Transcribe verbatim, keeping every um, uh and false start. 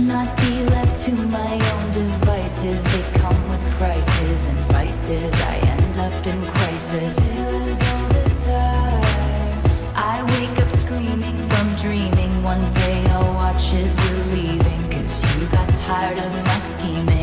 not be left to my own devices. They come with prices and vices. I end up in crisis. Is all this time. I wake up screaming from dreaming. One day I'll watch as you're leaving, 'cause you got tired of my scheming.